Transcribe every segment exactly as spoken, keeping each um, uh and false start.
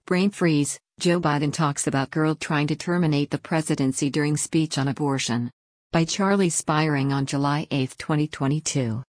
Brain freeze, Joe Biden talks about girl trying to terminate the presidency during speech on abortion. By Charlie Spiring on July eighth, twenty twenty-two.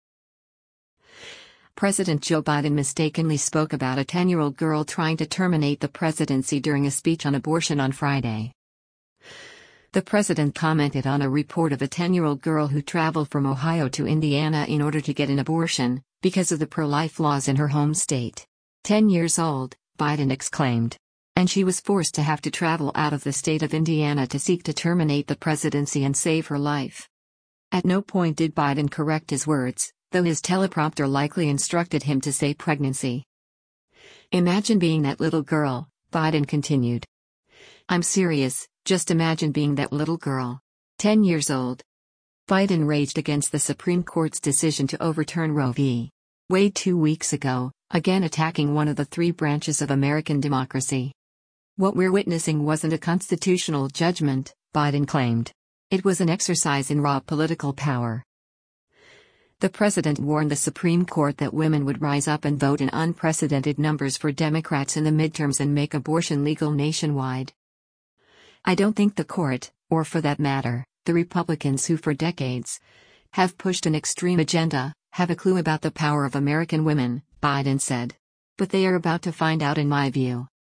President Joe Biden mistakenly spoke about a ten-year-old girl trying to terminate the presidency during a speech on abortion on Friday. The president commented on a report of a ten-year-old girl who traveled from Ohio to Indiana in order to get an abortion, because of the pro-life laws in her home state. Ten years old, Biden exclaimed. And she was forced to have to travel out of the state of Indiana to seek to terminate the presidency and save her life. At no point did Biden correct his words, though his teleprompter likely instructed him to say pregnancy. Imagine being that little girl, Biden continued. I'm serious, just imagine being that little girl. Ten years old. Biden raged against the Supreme Court's decision to overturn Roe v. Wade two weeks ago, again attacking one of the three branches of American democracy. What we're witnessing wasn't a constitutional judgment, Biden claimed. It was an exercise in raw political power. The president warned the Supreme Court that women would rise up and vote in unprecedented numbers for Democrats in the midterms and make abortion legal nationwide. I don't think the court, or for that matter, the Republicans who for decades have pushed an extreme agenda, have a clue about the power of American women, Biden said. But they are about to find out in my view.